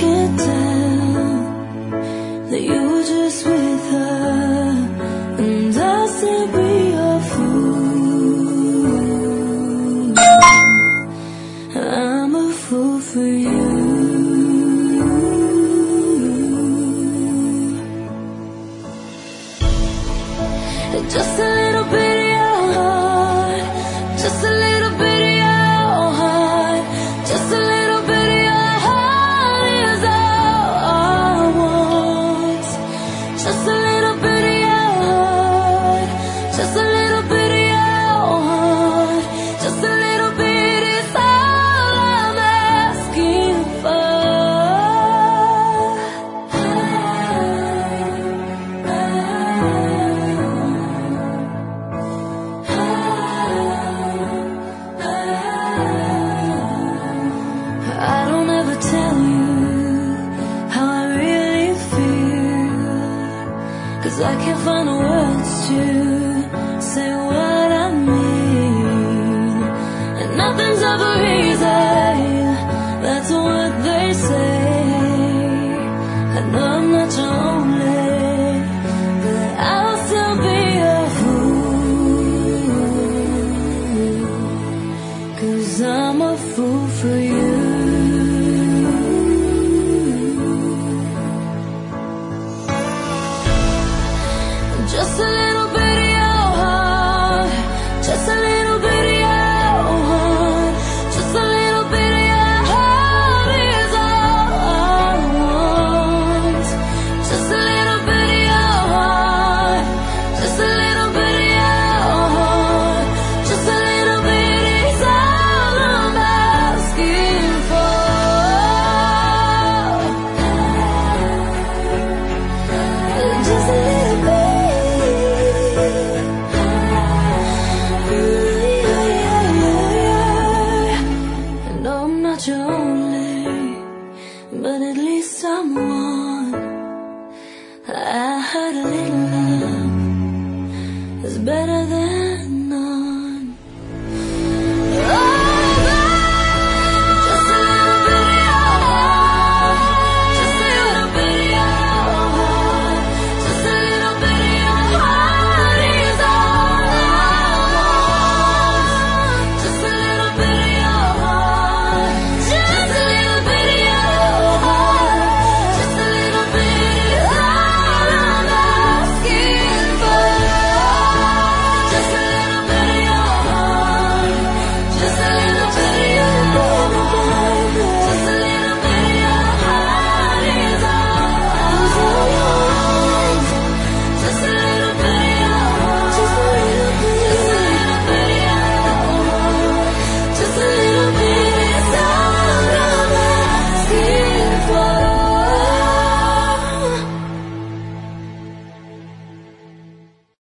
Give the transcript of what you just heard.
can't tell that you were just with her, and I'll still be your fool. I'm a fool for you. Just a little bit of your heart, just a little bit of your heart, just a little bit of your heart is all I want. Just a little bit of your heart, just a little bit of your heart, just a little bit is all I'm asking for. I don't ever tell you how I really feel, 'cause I can't find the words to say what I mean. And nothing's ever easy, that's what they say. I know I'm not your only, but I'll still be a fool, 'cause I'm a fool for you. Just a little bit of your heart, just a little bit of your heart, just a little bit of your heart is all I want. Just a little bit of your heart, just a little bit of your heart, just a little bit is all I'm asking for. Just a little bit. I'm not your only, but at least I'm one. I heard a little love is better than